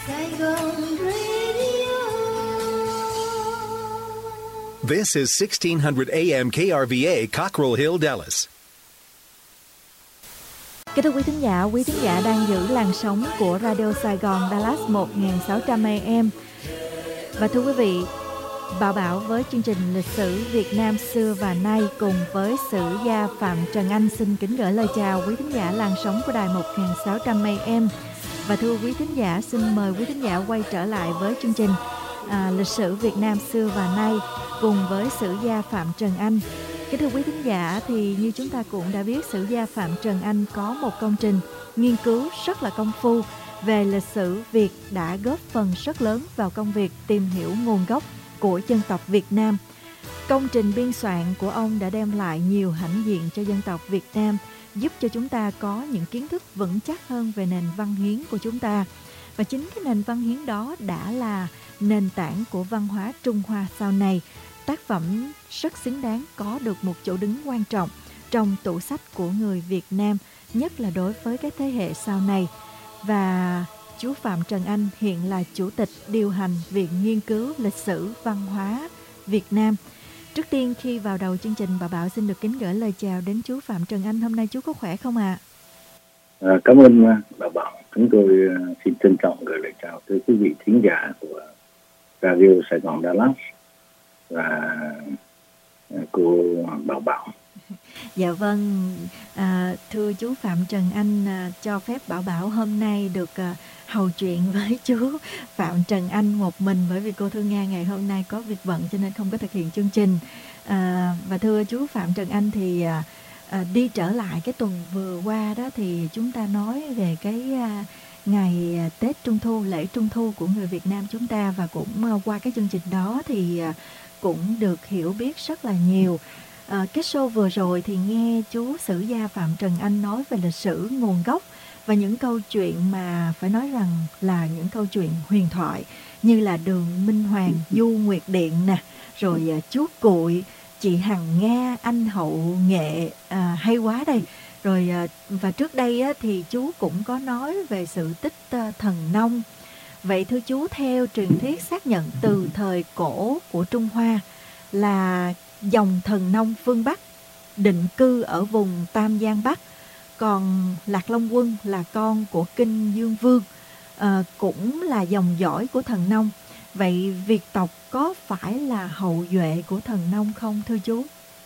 Saigon Radio. This is 1600 AM KRVA, Cockrell Hill, Dallas. Kính thưa quý thính giả đang giữ làn sóng của Radio Sài Gòn Dallas 1600 AM. Và thưa quý vị, Bảo với chương trình Lịch sử Việt Nam xưa và nay cùng với sử gia Phạm Trần Anh xin kính gửi lời chào quý thính giả làn sóng của đài 1600 AM. Và thưa quý thính giả, xin mời quý thính giả quay trở lại với chương trình Lịch sử Việt Nam xưa và nay cùng với sử gia Phạm Trần Anh. Kính thưa quý thính giả, thì như chúng ta cũng đã biết, sử gia Phạm Trần Anh có một công trình nghiên cứu rất là công phu về lịch sử Việt, đã góp phần rất lớn vào công việc tìm hiểu nguồn gốc của dân tộc Việt Nam. Công trình biên soạn của ông đã đem lại nhiều hãnh diện cho dân tộc Việt Nam, giúp cho chúng ta có những kiến thức vững chắc hơn về nền văn hiến của chúng ta. Và chính cái nền văn hiến đó đã là nền tảng của văn hóa Trung Hoa sau này. Tác phẩm rất xứng đáng có được một chỗ đứng quan trọng trong tủ sách của người Việt Nam, nhất là đối với các thế hệ sau này. Và chú Phạm Trần Anh hiện là Chủ tịch điều hành Viện Nghiên cứu Lịch sử Văn hóa Việt Nam. Trước tiên khi vào đầu chương trình, bà Bảo xin được kính gửi lời chào đến chú Phạm Trần Anh. Hôm nay chú có khỏe không ạ? Cảm ơn bà Bảo. Chúng tôi xin trân trọng gửi lời chào tới quý vị thính giả của Radio Sài Gòn Dallas và cô Bảo. Dạ vâng, thưa chú Phạm Trần Anh, cho phép Bảo hôm nay được hầu chuyện với chú Phạm Trần Anh một mình, bởi vì cô Thương Nga ngày hôm nay có việc bận cho nên không có thực hiện chương trình. Và thưa chú Phạm Trần Anh, thì đi trở lại cái tuần vừa qua đó thì chúng ta nói về cái ngày Tết Trung Thu, lễ Trung Thu của người Việt Nam chúng ta, và cũng qua cái chương trình đó thì cũng được hiểu biết rất là nhiều. Cái show vừa rồi thì nghe chú sử gia Phạm Trần Anh nói về lịch sử nguồn gốc và những câu chuyện mà phải nói rằng là những câu chuyện huyền thoại như là Đường Minh Hoàng, Du Nguyệt Điện nè, rồi chú Cuội, chị Hằng Nga, anh Hậu Nghệ, hay quá đây. Rồi và trước đây thì chú cũng có nói về sự tích thần nông. Vậy thưa chú, theo truyền thuyết xác nhận từ thời cổ của Trung Hoa là dòng thần nông phương Bắc định cư ở vùng Tam Giang Bắc, còn Lạc Long Quân là con của Kinh Dương Vương, cũng là dòng dõi của thần nông. Vậy Việt tộc có phải là hậu duệ của thần nông không thưa chú?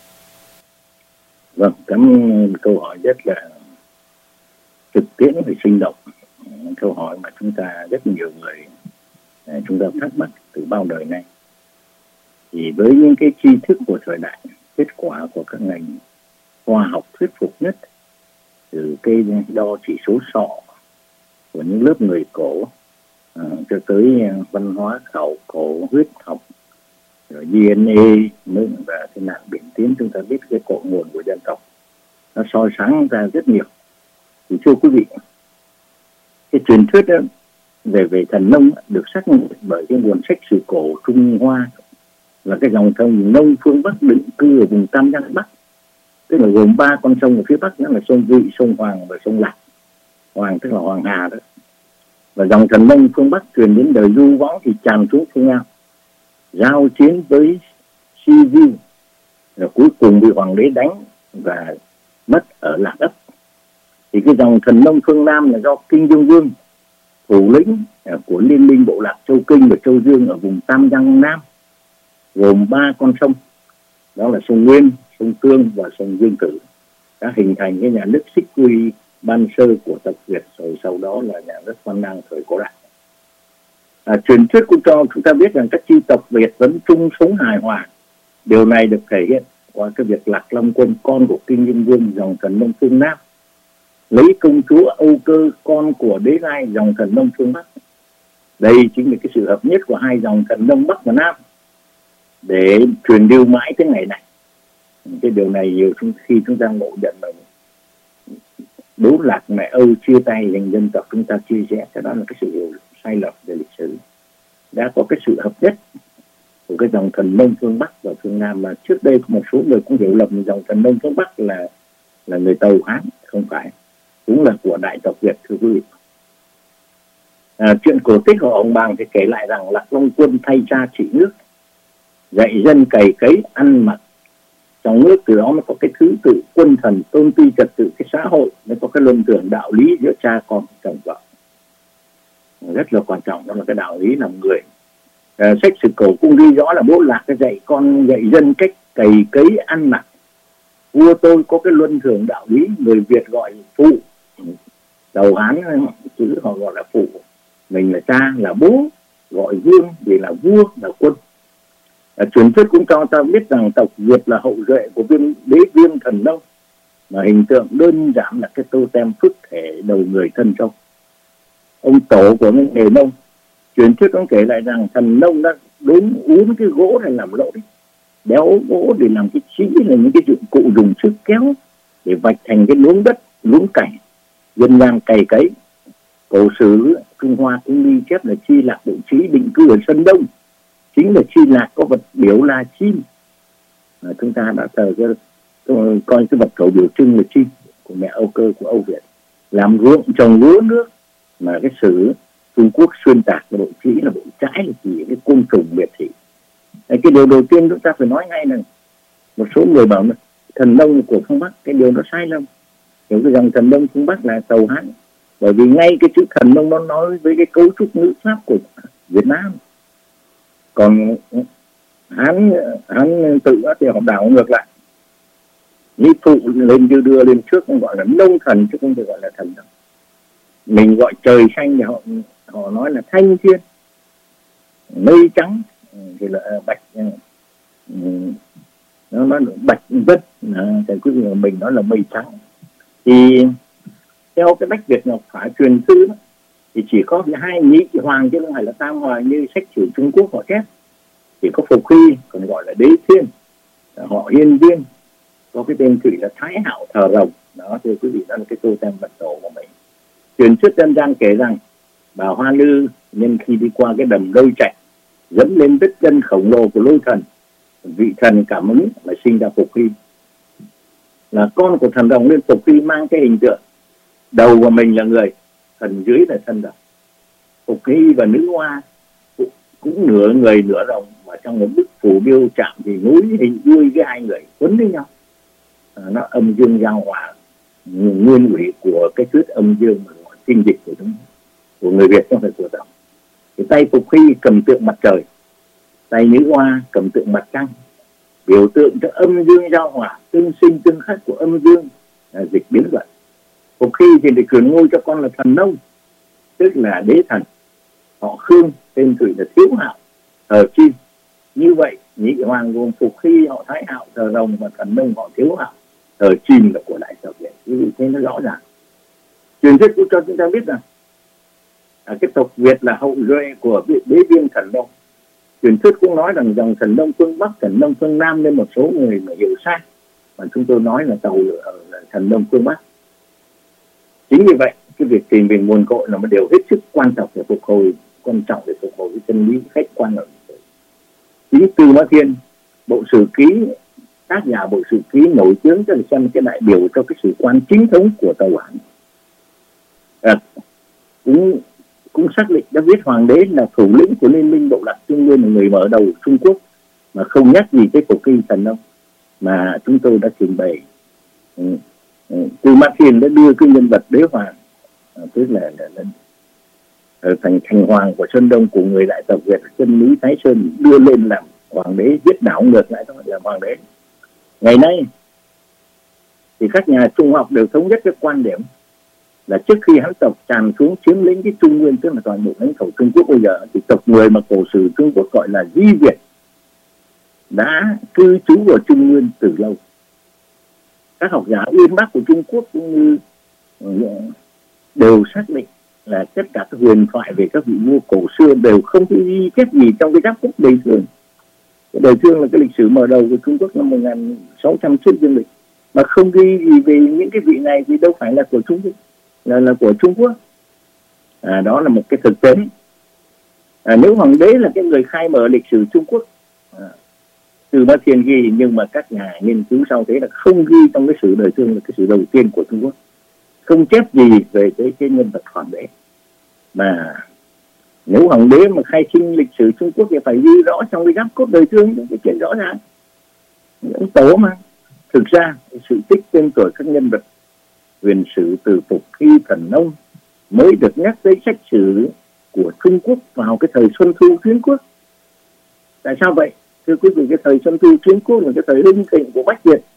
Vâng, cảm ơn câu hỏi rất là thực tiễn và sinh động. Câu hỏi mà chúng ta rất nhiều người chúng ta thắc mắc từ bao đời nay. Thì với những cái tri thức của thời đại, kết quả của các ngành khoa học thuyết phục nhất, từ cây đo chỉ số sọ của những lớp người cổ cho tới văn hóa khảo cổ, huyết học, rồi DNA và cái nạn biển tiến, chúng ta biết cái cội nguồn của dân tộc nó soi sáng ra rất nhiều. Thì thưa quý vị, cái truyền thuyết đó về thần nông được xác nhận bởi cái nguồn sách sử cổ Trung Hoa là cái dòng thần nông phương Bắc định cư ở vùng Tam Giang Bắc, tức là gồm 3 con sông ở phía Bắc, đó là sông Vị, sông Hoàng và sông Lạc. Hoàng tức là Hoàng Hà đó. Và dòng thần nông phương Bắc truyền đến đời Du Võ thì tràn xuống phương Nam, giao chiến với Si Vi, rồi cuối cùng bị hoàng đế đánh và mất ở Lạc Ấp. Thì cái dòng thần nông phương Nam là do Kinh Dương Vương, thủ lĩnh của liên minh bộ lạc Châu Kinh và Châu Dương ở vùng Tam Giang Nam, gồm 3 con sông, đó là sông Nguyên, sông Tương và sông Dương Tử, đã hình thành cái nhà nước Xích Quy ban sơ của tộc Việt, rồi sau đó là nhà nước Văn Lang thời cổ đại. Truyền thuyết cũng cho chúng ta biết rằng các chi tộc Việt vẫn chung sống hài hòa. Điều này được thể hiện qua cái việc Lạc Long Quân, con của Kinh Dương Vương, dòng thần nông phương Nam, lấy công chúa Âu Cơ, con của Đế Lai, dòng thần nông phương Bắc. Đây chính là cái sự hợp nhất của hai dòng thần nông Bắc và Nam để truyền lưu mãi tới ngày này. Cái điều này nhiều khi chúng ta ngộ nhận là Đố Lạc mẹ Âu chia tay dành dân tộc chúng ta chia rẽ, cái đó là cái sự hiểu sai lầm về lịch sử. Đã có cái sự hợp nhất của cái dòng thần nông phương Bắc và phương Nam, mà trước đây một số người cũng hiểu lầm dòng thần nông phương Bắc là người Tàu Hán, không phải, cũng là của đại tộc Việt thưa quý vị. Chuyện cổ tích của ông Bàng thì kể lại rằng Lạc Long Quân thay cha trị nước, dạy dân cày cấy ăn mặc trong nước, từ đó mới có cái thứ tự quân thần, tôn ti trật tự cái xã hội, mới có cái luân thường đạo lý giữa cha con chồng vợ. Rất là quan trọng, đó là cái đạo lý làm người. Sách Sử Cổ cũng ghi rõ là bố Lạc dạy dân cách cày cấy ăn mặc. Vua tôi có cái luân thường đạo lý, người Việt gọi phụ, đầu Hán chữ họ gọi là phụ, mình là cha là bố, gọi vương vì là vua là quân. Truyền thuyết cũng cho ta biết rằng tộc Việt là hậu duệ của đế Viêm Thần Nông, mà hình tượng đơn giản là cái totem phước thể đầu người thân trâu. Ông tổ của nghề nông, truyền thuyết cũng kể lại rằng thần nông đã uống cái gỗ này làm lỗ đấy, đéo gỗ để làm cái chỉ là những cái dụng cụ dùng sức kéo để vạch thành cái luống đất, luống cảnh, dân gian cày cấy. Cổ sử Trung Hoa cũng ghi chép là Chi Lạc bộ trí định cư ở Sơn Đông, chính là Chi Lạc có vật biểu là chim. Chúng ta đã coi cái vật cầu biểu trưng là chim của mẹ Âu Cơ của Âu Việt, làm ruộng trồng lúa nước. Mà cái sử Trung Quốc xuyên tạc là bộ chỉ là bộ trái, là chỉ cái côn trùng miệt thị. Cái điều đầu tiên chúng ta phải nói ngay là một số người bảo là thần nông của phương Bắc, cái điều đó sai lầm. Hiểu cái dòng thần nông phương Bắc là tàu Hán, bởi vì ngay cái chữ thần nông nó nói với cái cấu trúc ngữ pháp của Việt Nam. Còn Hán tự thì họ đảo ngược lại, như phụ lên đưa lên trước gọi là nông thần chứ không thể gọi là thần đâu. Mình gọi trời xanh thì họ nói là thanh thiên, mây trắng thì là bạch, nó nói là bạch vân, thì quý vị mình nói là mây trắng. Thì theo cái Bách Việt Ngọc Phái truyền thư đó, thì chỉ có hai nhị hoàng chứ không phải là tam hoàng như sách sử Trung Quốc họ chép. Chỉ có Phục Hy còn gọi là Đế Thiên, họ Yên Viên, có cái tên thủy là Thái Hạo thờ rồng. Đó thì quý vị, đó là cái totem vật tổ của mình. Truyền thuyết dân gian kể rằng bà Hoa Lư nhân khi đi qua cái đầm Lôi Trạch dẫm lên vết chân khổng lồ của Lôi Thần, vị thần cảm ứng mà sinh ra Phục Hy, là con của thần rồng, nên Phục Hy mang cái hình tượng đầu của mình là người, phần dưới là thân rồng. Phục Hy và nữ hoa cũng nửa người nửa rồng, mà trong một bức phù điêu chạm thì núi hình đuôi cái hai người quấn với nhau. Nó âm dương giao hòa, nguyên ủy của cái thuyết âm dương mà gọi kinh dịch của người Việt, không phải của Tàu. Thì tay Phục Hy cầm tượng mặt trời, tay nữ hoa cầm tượng mặt trăng, biểu tượng cho âm dương giao hòa, tương sinh tương khắc của âm dương dịch biến luận. Phục Hy thì được truyền ngôi cho con là thần nông, tức là đế thần. Họ Khương tên thủy là Thiếu Hạo thờ chim. Như vậy nhị hoàng gồm Phục Hy, họ Thái Hạo thờ rồng, và thần nông họ Thiếu Hạo thờ chim là của Đại Sở Việt. Quý vị thấy nó rõ ràng. Truyền thuyết cũng cho chúng ta biết rằng cái tộc Việt là hậu duệ của đế Viêm Thần Nông. Truyền thuyết cũng nói rằng dòng thần nông phương Bắc, thần nông phương Nam, nên một số người mà hiểu sai, mà chúng tôi nói là tàu là thần nông phương Bắc. Chính vì vậy cái việc tìm về nguồn cội là một điều hết sức quan trọng để phục hồi cái chân lý khách quan ở. Chính Tư Mã Thiên, bộ sử ký, tác giả bộ sử ký nổi tiếng cho xem cái đại biểu cho cái sử quan chính thống của Tàu Hán, cũng xác định đã viết hoàng đế là thủ lĩnh của liên minh Bộ Lạc Trung Nguyên, là người mở đầu Trung Quốc, mà không nhắc gì tới Phục Hy thần nông. Mà chúng tôi đã trình bày Tư Mã Thiên đã đưa cái nhân vật đế hoàng, tức là thành hoàng của Sơn Đông, của người đại tộc Việt trên núi Thái Sơn, đưa lên làm hoàng đế, giết đảo ngược lại thôi làm hoàng đế. Ngày nay thì các nhà Trung học đều thống nhất cái quan điểm là trước khi Hán tộc tràn xuống chiếm lĩnh cái Trung Nguyên, tức là toàn bộ lãnh thổ Trung Quốc bây giờ, thì tộc người mà cổ sử Trung Quốc gọi là Di Việt đã cư trú ở Trung Nguyên từ lâu. Các học giả Uyên Bác của Trung Quốc cũng như đều xác định là tất cả các huyền thoại về các vị vua cổ xưa đều không có ghi chép gì trong cái Giáp Khúc Đời Thương. Cái Đời Thương là cái lịch sử mở đầu của Trung Quốc năm 1600 trước dương lịch, mà không ghi gì về những cái vị này thì đâu phải là của Trung Quốc, là của Trung Quốc. Đó là một cái thực tế. Nếu hoàng đế là cái người khai mở lịch sử Trung Quốc, Tư Mã Thiên ghi, nhưng mà các nhà nghiên cứu sau thế là không ghi trong cái sử Đời Thương là cái sử đầu tiên của Trung Quốc, không chép gì về cái nhân vật hoàng đế. Mà Nếu hoàng đế mà khai sinh lịch sử Trung Quốc thì phải ghi rõ trong cái giáp cốt đời thương, cái chuyện rõ ràng. Những tố mà thực ra sự tích tên tuổi các nhân vật huyền sử từ Phục Hy, Thần Nông mới được nhắc tới sách sử của Trung Quốc vào cái thời Xuân Thu Chiến Quốc. Tại sao vậy? Thưa quý vị, cái thời Xuân Thu Chiến Quốc là cái thời hưng thịnh của Bách Việt.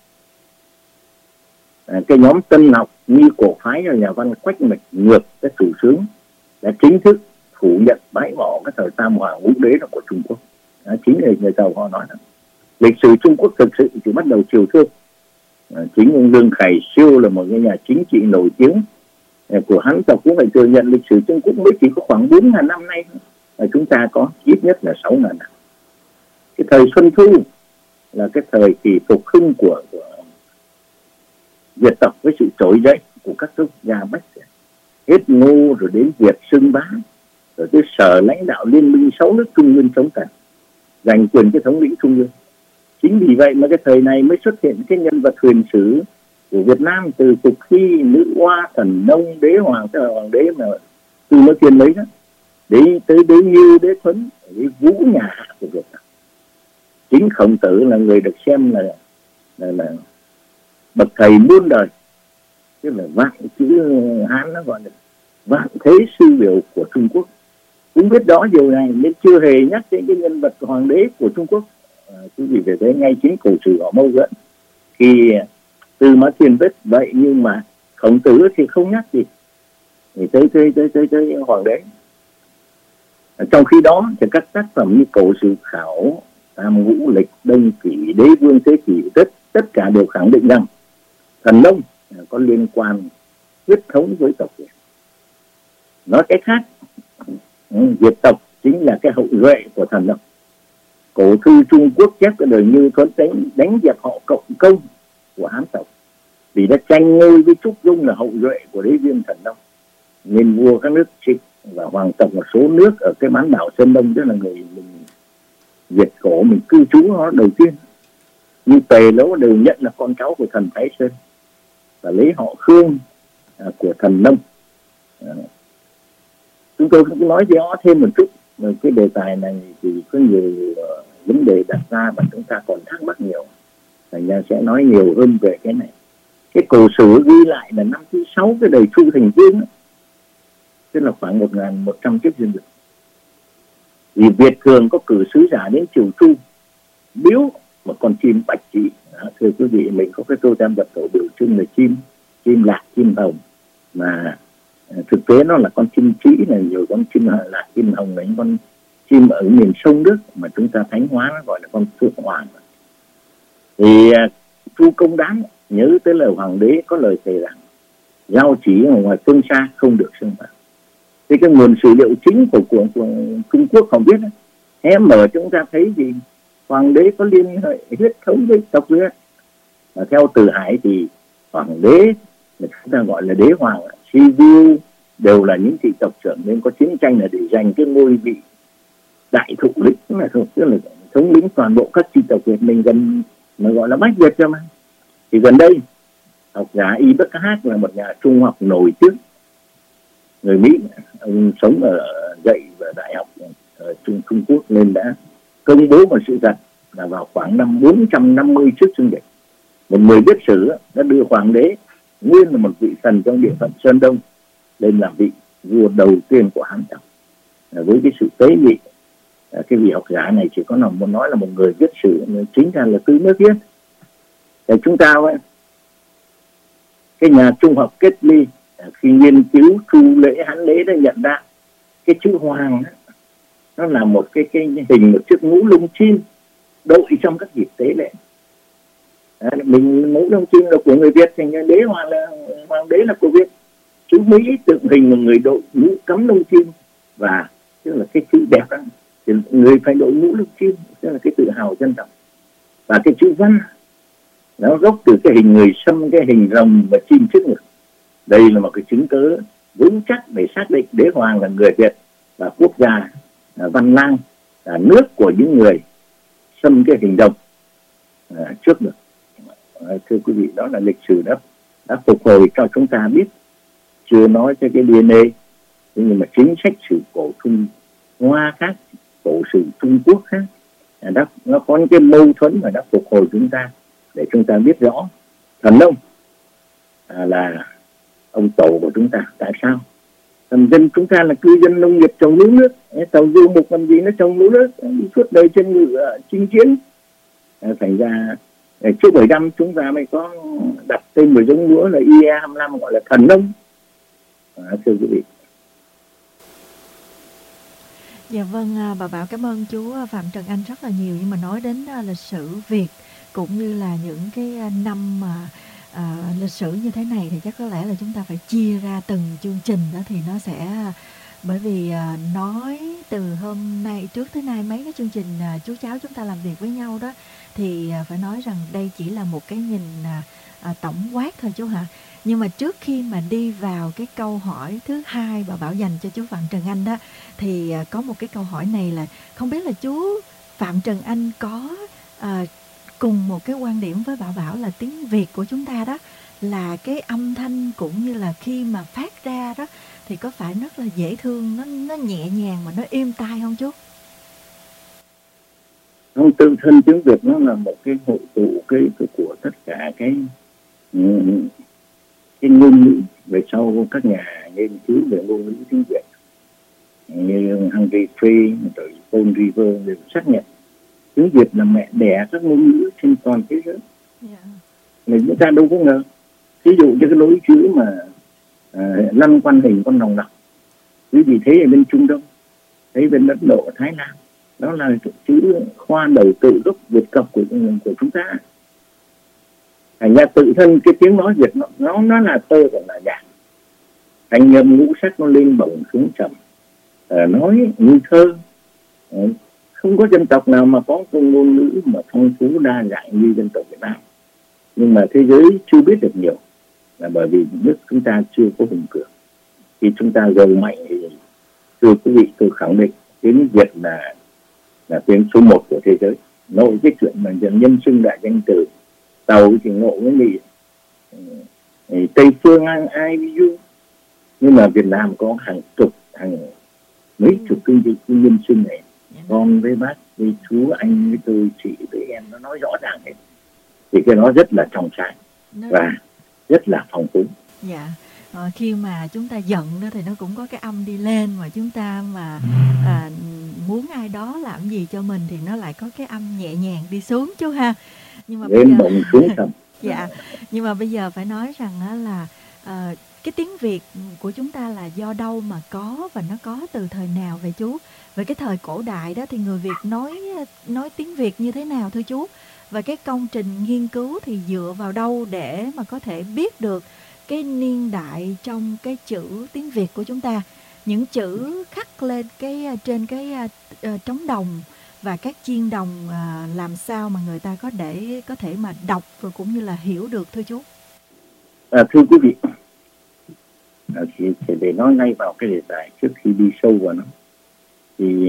Cái nhóm Tân học Nghi Cổ phái là nhà văn Quách Mạch Ngược, cái chủ sướng, đã chính thức phủ nhận bãi bỏ cái thời Tam Hoàng Ngũ Đế là của Trung Quốc. Chính là người giàu họ nói là lịch sử Trung Quốc thực sự chỉ bắt đầu chiều thương. Chính ông Lương Khải Siêu là một cái nhà chính trị nổi tiếng của Hán tộc cũng phải thừa nhận lịch sử Trung Quốc mới chỉ có khoảng 4.000 năm nay, chúng ta có ít nhất là 6.000 năm. Cái thời Xuân Thu là cái thời kỳ phục hưng của Việt tộc với sự trỗi dậy của các quốc gia Bách Việt. Hết Ngô rồi đến Việt xưng bá, rồi tới Sở lãnh đạo liên minh 6 nước Trung Nguyên chống cự, giành quyền cái thống lĩnh Trung Nguyên. Chính vì vậy mà cái thời này mới xuất hiện cái nhân vật huyền sử của Việt Nam, từ Phục Hy, Nữ Hoa, Thần Nông, Đế Hoàng, tức là hoàng đế mà từ nó tiên lấy đó, đến tới Đế Như, Đế Thuấn, Đế Vũ nhà Hạ của Việt Nam. Chính Khổng Tử là người được xem là bậc thầy muôn đời, tức là vạn chữ Hán nó gọi là vạn thế sư biểu của Trung Quốc. Cũng biết đó điều này nên chưa hề nhắc đến cái nhân vật hoàng đế của Trung Quốc. Quý vị phải thấy ngay chính cổ sử họ mâu thuẫn khi Tư Mã Thiên viết vậy, nhưng mà Khổng Tử thì không nhắc gì thì tới hoàng đế. Trong khi đó thì các tác phẩm như Cổ Sử Khảo, Tam Ngũ Lịch, Đông Kỷ, Đế Vương Thế Kỷ, tất cả đều khẳng định rằng Thần Nông có liên quan huyết thống với tộc Việt. Nói cách khác, Việt tộc chính là cái hậu duệ của Thần Nông. Cổ thư Trung Quốc chép cái đời Như Thuấn đánh dẹp họ Cộng Công của Hán tộc, vì đã tranh ngôi với Trúc Dung là hậu duệ của đế vương Thần Nông, nên vua các nước Trịnh và hoàng tộc một số nước ở cái bán đảo Sơn Đông, tức là người mình Việt cổ mình cư trú nó đầu tiên, như Tề Lỗ đều nhận là con cháu của thần Thái Sơn và lấy họ Khương của Thần Nông. Chúng tôi cũng nói rõ thêm một chút về cái đề tài này thì có nhiều vấn đề đặt ra và chúng ta còn thắc mắc nhiều, thành ra sẽ nói nhiều hơn về cái này. Cái cổ sử ghi lại là năm thứ 6 cái đời Chu Thành Vương, tức là khoảng 1.100 trước dân lịch. Vì Việt thường có cử sứ giả đến triều Chu biếu một con chim bạch chỉ. Thưa quý vị, mình có cái tô tam vật tổ biểu trưng là chim lạc, chim hồng, mà thực tế nó là con chim trĩ, là nhiều con chim lạc, chim hồng là những con chim ở miền sông Đức mà chúng ta thánh hóa, nó gọi là con phượng hoàng. Thì Chu Công Đán nhớ tới lời hoàng đế có lời thề rằng giao chỉ ở ngoài phương xa không được xâm phạm. Thì cái nguồn sử liệu chính của Trung Quốc không biết, hé mở chúng ta thấy gì hoàng đế có liên hệ huyết thống với tộc Việt. Và theo Từ Hải thì hoàng đế chúng ta gọi là đế hoàng, Siêu đều là những thị tộc trưởng, nên có chiến tranh là để giành cái ngôi vị đại thụ lĩnh, tức là thống lĩnh toàn bộ các chi tộc Việt mình gần mà gọi là Bách Việt cho mà. Thì gần đây học giả Y Bắc Hát là một nhà trung học nổi tiếng người Mỹ, ông sống ở dạy ở đại học ở Trung Quốc, nên đã công bố một sự thật là vào khoảng năm 450 trước Xuân Lịch, một người viết sử đã đưa hoàng đế nguyên là một vị thần trong địa phận Sơn Đông lên làm vị vua đầu tiên của Hán tộc. Với cái sự tế nhị, cái vị học giả này chỉ có là muốn nói là một người viết sử, chính ra là tư nước viết. Thì chúng ta cái nhà trung học Kết Ly khi nghiên cứu Chu lễ Hán lễ đã nhận ra cái chữ hoàng nó là một cái hình một chiếc mũ lông chim đội trong các dịp tế lễ. Mình mũ lông chim là của người Việt, thành đế hoàng là hoàng đế là của Việt. Chữ Mỹ tượng hình một người đội mũ cắm lông chim, và tức là cái chữ đẹp đó thì người phải đội mũ lông chim, tức là cái tự hào dân tộc. Và cái chữ văn nó gốc từ cái hình người sâm, cái hình rồng và chim trước ngực. Đây là một cái chứng cớ vững chắc để xác định đế hoàng là người Việt và quốc gia Văn Lang là nước của những người xâm cái hình rồng trước ngực. Thưa quý vị, đó là lịch sử đã phục hồi cho chúng ta biết, chưa nói tới cái DNA, nhưng mà chính sách sử cổ Hoa khác, cổ sử Trung Quốc khác, nó có những cái mâu thuẫn mà đã phục hồi chúng ta để chúng ta biết rõ thần nông là ông tổ của chúng ta. Tại sao? Thần dân chúng ta là cư dân nông nghiệp trồng lúa nước, tàu du mục làm gì nó trồng lúa nước, đi suốt đời trên ngựa chinh chiến. Thành ra trước 7 năm chúng ta mới có đặt tên một giống lúa là IE25 gọi là thần nông. Thưa quý vị. Dạ vâng, bà Bảo cảm ơn chú Phạm Trần Anh rất là nhiều. Nhưng mà nói đến lịch sử Việt cũng như là những cái năm mà lịch sử như thế này thì chắc có lẽ là chúng ta phải chia ra từng chương trình đó, thì nó sẽ, bởi vì nói từ hôm nay trước tới nay mấy cái chương trình chú cháu chúng ta làm việc với nhau đó, thì phải nói rằng đây chỉ là một cái nhìn tổng quát thôi chú hả. Nhưng mà trước khi mà đi vào cái câu hỏi thứ hai bà Bảo dành cho chú Phạm Trần Anh đó, thì có một cái câu hỏi này là không biết là chú Phạm Trần Anh có cùng một cái quan điểm với Bảo Bảo là tiếng Việt của chúng ta đó là cái âm thanh cũng như là khi mà phát ra đó thì có phải rất là dễ thương, nó nhẹ nhàng mà nó êm tai không chú? Không, tự thân tiếng Việt nó là một cái hội tụ cái của tất cả cái ngôn ngữ. Về sau các nhà nghiên cứu về ngôn ngữ tiếng Việt như Henry Free rồi Paul River đều xác nhận tiếng Việt là mẹ đẻ các ngôn ngữ trên toàn thế giới. Mình chúng ta đâu có ngờ. Ví dụ như cái nối chữ mà lăn quan hình con rồng đỏ, quý vị thấy ở bên Trung Đông, thấy bên Ấn Độ, Thái Lan, đó là chữ khoa đầu tự gốc Việt cọc của chúng ta. Thành ra tự thân cái tiếng nói Việt nó là tơ còn là nhạc. Thành âm ngũ sắc nó lên bổng xuống trầm, nói như thơ. Không có dân tộc nào mà có cái ngôn ngữ mà phong phú đa dạng như dân tộc Việt Nam. Nhưng mà thế giới chưa biết được nhiều là bởi vì nước chúng ta chưa có hùng cường. Khi chúng ta giàu mạnh thì thưa quý vị, tôi khẳng định tiếng Việt là tiếng số 1 của thế giới. Nội cái chuyện mà nhân xưng đại danh từ Tàu thì ngộ với nghị Tây Phương ai ví dụ, nhưng mà Việt Nam có hàng mấy chục cái nhân xưng này, con với bác với chú, anh với tôi, chị với em, nó nói rõ ràng hết. Thì cái nó rất là trong sáng và rất là phong phú. Dạ. Khi mà chúng ta giận đó thì nó cũng có cái âm đi lên, mà chúng ta mà muốn ai đó làm gì cho mình thì nó lại có cái âm nhẹ nhàng đi xuống chú ha. Nhưng mà lên bổng xuống trầm. Dạ. Nhưng mà bây giờ phải nói rằng là cái tiếng Việt của chúng ta là do đâu mà có, và nó có từ thời nào vậy chú? Về cái thời cổ đại đó thì người Việt nói tiếng Việt như thế nào thưa chú? Và cái công trình nghiên cứu thì dựa vào đâu để mà có thể biết được cái niên đại trong cái chữ tiếng Việt của chúng ta? Những chữ khắc lên trên cái trống đồng và các chiên đồng, làm sao mà người ta có thể mà đọc rồi cũng như là hiểu được thưa chú? Thưa quý vị, thì để nói ngay vào cái đề tài trước khi đi sâu vào nó, thì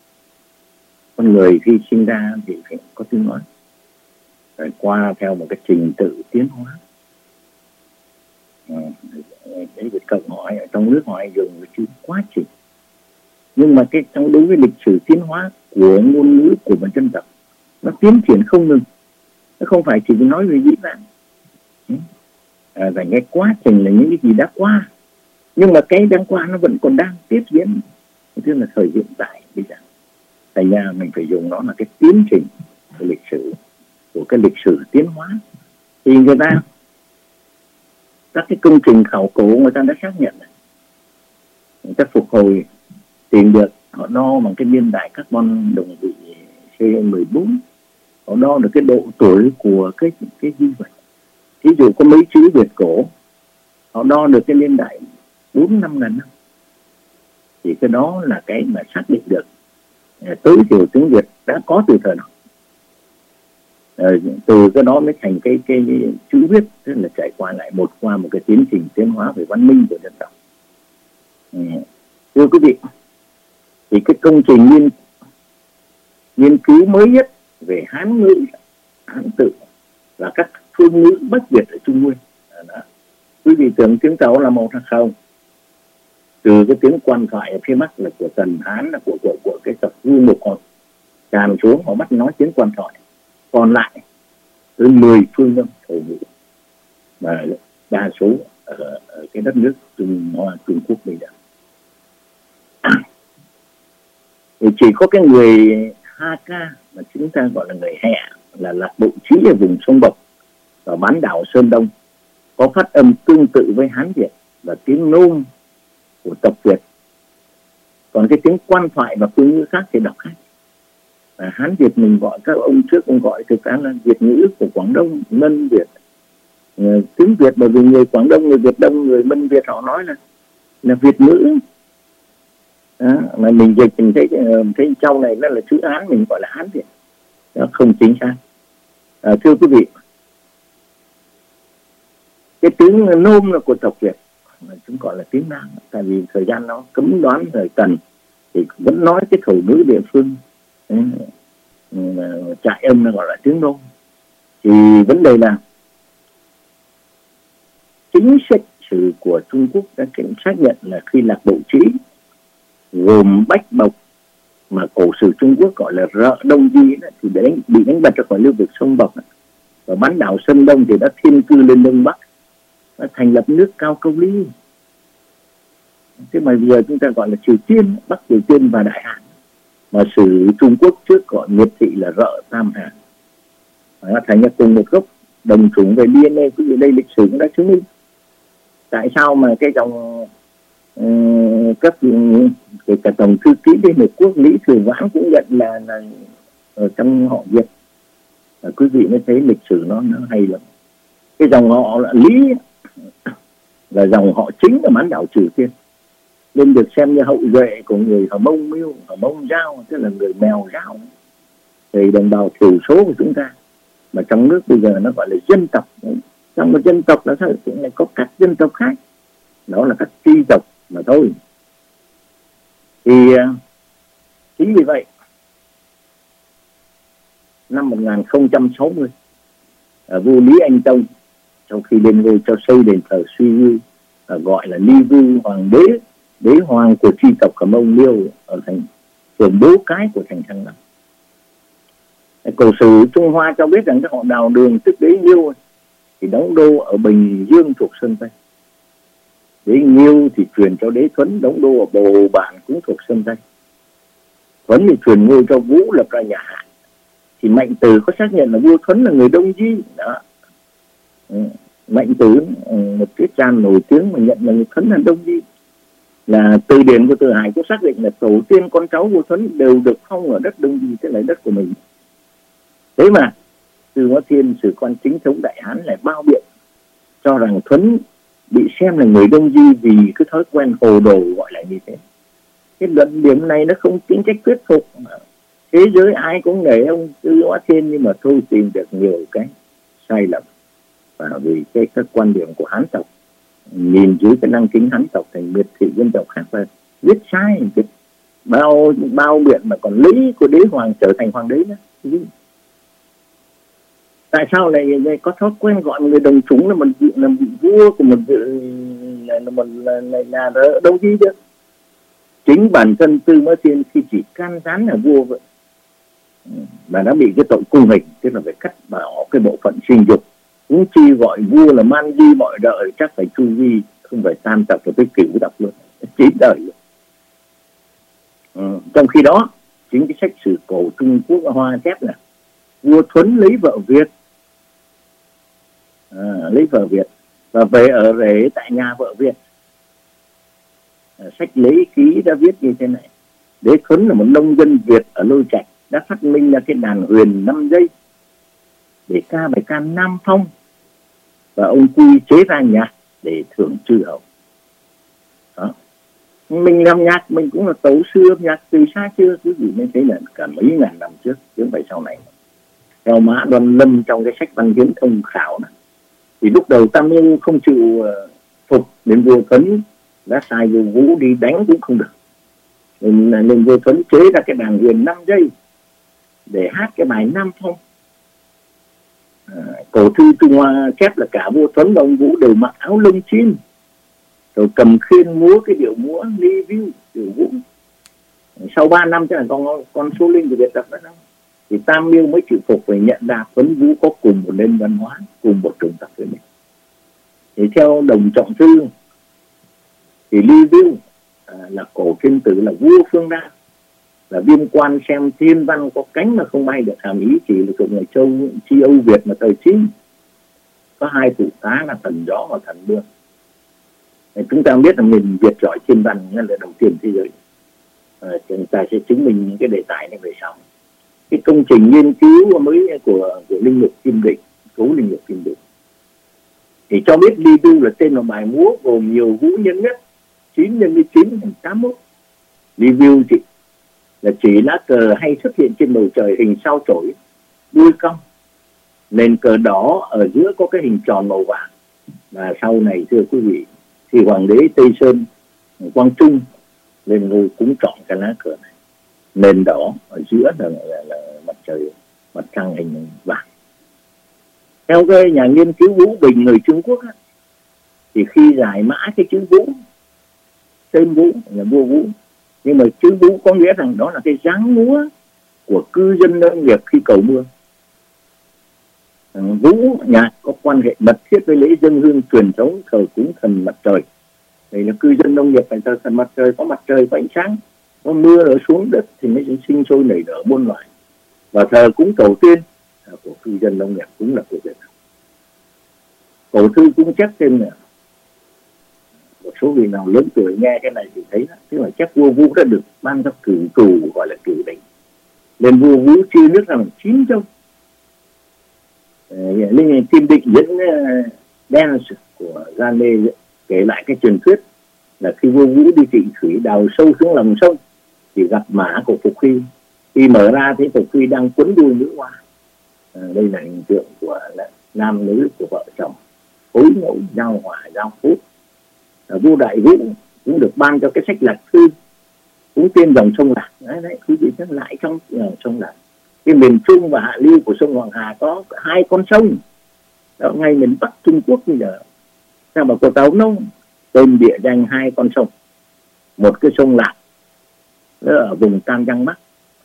con người khi sinh ra thì phải có tiếng nói, phải qua theo một cái trình tự tiến hóa. Đấy, Việt Cộng hỏi, ở trong nước họ hay dùng cái chữ quá trình. Nhưng mà trong đối với lịch sử tiến hóa của ngôn ngữ của một dân tộc, nó tiến triển không ngừng. Nó không phải chỉ nói về dĩ vãng. Và cái quá trình là những cái gì đã qua. Nhưng mà cái đang qua nó vẫn còn đang tiếp diễn. Tức là thời hiện tại bây giờ. Thành ra mình phải dùng nó là cái tiến trình của lịch sử, của cái lịch sử tiến hóa. Thì người ta, các cái công trình khảo cổ người ta đã xác nhận, người ta phục hồi tìm được, họ đo bằng cái niên đại carbon đồng vị C14, họ đo được cái độ tuổi của cái di vật. Ví dụ có mấy chữ Việt cổ, họ đo được cái niên đại 4-5 ngàn năm. Thì cái đó là cái mà xác định được tối thiểu tiếng Việt đã có từ thời nào. Từ cái đó mới thành cái chữ viết, tức là trải qua một cái tiến trình tiến hóa về văn minh của dân tộc. Thưa quý vị, thì cái công trình nghiên cứu mới nhất về Hán ngữ, Hán tự và các phương ngữ Bắc Việt ở Trung Nguyên, quý vị tưởng tiếng Tàu là một hay không? Từ cái tiếng quan thoại ở phía Bắc là của Tần Hán, là của cái tập vua Mục họ tràn xuống, họ bắt nói tiếng quan thoại. Còn lại tới 10 phương âm thổ ngữ, và đa số ở cái đất nước Trung Quốc bây giờ. Thì chỉ có cái người Hakka mà chúng ta gọi là người Hẹ, là Lạc Bộ Chí ở vùng sông Bộc và bán đảo Sơn Đông, có phát âm tương tự với Hán Việt và tiếng Nôm của tộc Việt. Còn cái tiếng quan thoại và phương ngữ khác thì đọc khác. Và Hán Việt mình gọi, các ông trước ông gọi thực ra là Việt ngữ của Quảng Đông, Mân Việt. Tiếng Việt bởi vì người Quảng Đông, người Việt Đông, người Mân Việt họ nói là Việt ngữ. Đó, mà mình dịch mình thấy trong này nó là chữ Hán, mình gọi là Hán Việt. Đó không chính xác. Thưa quý vị, cái tiếng Nôm là của tộc Việt, mà chúng gọi là tiếng Nam, tại vì thời gian nó cấm đoán thời Tần thì vẫn nói cái khẩu ngữ địa phương. Trại âm nó gọi là tiếng Nôm. Thì vấn đề là chính sách sử của Trung Quốc đã xác nhận là khi Lạc Bộ Chí gồm Bách Bộc, mà cổ sử Trung Quốc gọi là Rợ Đông Di, thì bị đánh bật ra khỏi lưu vực sông Bộc, và bán đảo Sơn Đông thì đã thiên cư lên Đông Bắc, đã thành lập nước Cao Câu Ly. Thế mà giờ chúng ta gọi là Triều Tiên, Bắc Triều Tiên và Đại Hàn, mà sử Trung Quốc trước gọi miệt thị là Rợ Tam Hàn. Nó thành ra cùng một gốc, đồng chủng về DNA. Quý vị, đây lịch sử cũng đã chứng minh tại sao mà cái dòng các cả tổng thư ký Liên Hợp Quốc Lý Thường Vãn cũng nhận là ở trong họ Việt. Quý vị mới thấy lịch sử nó hay lắm. Cái dòng họ là Lý là dòng họ chính ở bán đảo Triều Tiên, nên được xem như hậu duệ của người Hờ Mông Miêu, Hờ Mông Dao, tức là người Mèo Dao, thì đồng bào thiểu số của chúng ta. Mà trong nước bây giờ nó gọi là dân tộc. Trong một dân tộc là sao? Thì lại có các dân tộc khác, đó là các tri tộc mà thôi. Thì chính vì vậy năm 1060, vua Lý Anh Tông sau khi lên ngôi cho xây đền thờ Suy Ngư, gọi là Ly Vư Hoàng đế, đế hoàng của tri tộc Hờ Mông Miêu ở thành phường Bố Cái của thành Thăng Long. Cổ sử Trung Hoa cho biết rằng các họ Đào Đường tức đế Nghiêu thì đóng đô ở Bình Dương thuộc Sơn Tây. Đế Nghiêu thì truyền cho đế Thuấn đóng đô ở Bồ Bản cũng thuộc Sơn Tây. Thuấn thì truyền ngôi cho Vũ lập ra nhà Hạ. Thì Mạnh Tử có xác nhận là vua Thuấn là người Đông Di. Đó. Mạnh Tử, một cái trang nổi tiếng mà nhận là người Thuấn là Đông Di. Là từ điển của Từ Hải cũng xác định là tổ tiên con cháu vua Thuấn đều được phong ở đất Đông Di, tức là đất của mình. Thế mà Tư Mã Thiên, sử quan chính thống Đại Hán, lại bao biện cho rằng Thuấn bị xem là người Đông Di vì cái thói quen hồ đồ, gọi là như thế. Cái luận điểm này nó không chính trách thuyết phục. Thế giới ai cũng nể ông Tư Mã Thiên, nhưng mà thôi tìm được nhiều cái sai lầm. Và vì cái quan điểm của Hán tộc, nhìn dưới cái lăng kính Hán tộc thành miệt thị dân tộc khác, và viết sai, viết bao biện mà còn lý của đế hoàng trở thành hoàng đế nữa. Tại sao lại có thói quen gọi người đồng chúng là một vua của một là Đông Di chứ? Chính bản thân Tư Mã Thiên khi chỉ can gián là vua vậy mà đã bị cái tội cung hình, tức là phải cắt bỏ cái bộ phận sinh dục. Cũng chi gọi vua là man di mọi đời, chắc phải chu vi, không phải tam tộc và tới cửu tộc luôn, 9 đời luôn. Trong khi đó chính cái sách sử cổ Trung Quốc ở Hoa chép là vua Thuấn lấy vợ Việt, lấy vợ Việt và về ở rể tại nhà vợ Việt. Sách Lễ Ký đã viết như thế này: đế Thuấn là một nông dân Việt ở Lôi Trạch, đã phát minh ra cái đàn huyền 5 giây để ca bài ca Nam Phong, và ông quy chế ra nhạc để thưởng chư hầu. Đó. Mình làm nhạc mình cũng là tấu sư âm nhạc từ xa chưa, cứ gì mới thấy là cả mấy ngàn năm trước, chứ không phải sau này. Theo Mã Đoan Lâm trong cái sách Văn Hiến Thông Khảo này, thì lúc đầu Tam Nhu không chịu phục, đến vua Thuấn đã sai vua Vũ đi đánh cũng không được, nên vua Thuấn chế ra cái đàn huyền 5 giây để hát cái bài Nam Phong. Cổ thư Trung Hoa chép là cả vua Thuấn và ông Vũ đều mặc áo lông chim, rồi cầm khiên múa cái điệu múa Liviu, điệu vũ. Sau 3 năm, tức là con số linh của Việt Tập đó, thì Tam Miêu mới chịu phục về nhận ra Tuấn Vũ có cùng một nền văn hóa, cùng một chủng tộc với mình. Thì theo Đồng Trọng Thư thì Liviu là cổ thiên tử, là vua phương Nam, là biên quan xem thiên văn có cánh mà không bay được, hàm ý chỉ là thuộc người châu Chi Âu Việt mà thời清có 2 phụ tá là thần gió và thần mưa. Chúng ta biết là mình Việt giỏi thiên văn là đầu tiên thế giới. Chúng ta sẽ chứng minh những cái đề tài này về sau. Cái công trình nghiên cứu mới của Linh Mục Kim Định, Cố Linh Mục Kim Định, thì cho biết Liviu là tên là bài múa gồm nhiều vũ nhân nhất, 9 nhân với 9 thành 81. Liviu chỉ lá cờ hay xuất hiện trên bầu trời hình sao chổi, đuôi cong. Nền cờ đỏ ở giữa có cái hình tròn màu vàng. Và sau này thưa quý vị, thì hoàng đế Tây Sơn Quang Trung lên ngôi cũng chọn cái lá cờ này. Nền đỏ ở giữa là mặt trời, mặt trăng hình vàng. Theo cái nhà nghiên cứu Vũ Bình người Trung Quốc á, thì khi giải mã cái chữ Vũ, tên Vũ là vua Vũ, nhưng mà chữ Vũ có nghĩa rằng đó là cái dáng múa của cư dân nông nghiệp khi cầu mưa. Vũ nhạc có quan hệ mật thiết với lễ dâng hương truyền thống thờ cúng thần mặt trời. Đây là cư dân nông nghiệp phải thờ thần mặt trời, có mặt trời có ánh sáng, có mưa ở xuống đất thì mới sinh sôi nảy nở muôn loài. Và thờ cúng tổ tiên của cư dân nông nghiệp cũng là của Việt Nam. Cổ thư cũng chắc thêm là một số vị nào lớn tuổi nghe cái này thì thấy đó, tức là chắc vua Vũ đã được ban cho cử tù, gọi là cử định. Nên vua Vũ chia nước ra 9 châu. Linh Kim Định dẫn Dance của Gian Lê kể lại cái truyền thuyết là khi vua Vũ đi trị thủy đào sâu xuống lòng sông thì gặp mã của Phục Hy. Khi mở ra thấy Phục Hy đang quấn đuôi nữ hoa. Đây là hình tượng của nam nữ của vợ chồng phối ngẫu giao hòa giao phúc. Vua Đại Vũ cũng được ban cho cái sách Lạc Thư, cũng tên dòng sông Lạc. Đấy, quý vị nhắc lại trong sông Lạc. Cái miền Trung và hạ lưu của sông Hoàng Hà có 2 con sông. Đó, ngay miền Bắc Trung Quốc bây giờ, sao mà có Tàu Nông tên địa danh 2 con sông. Một cái sông Lạc nó ở vùng Tam Giang Bắc,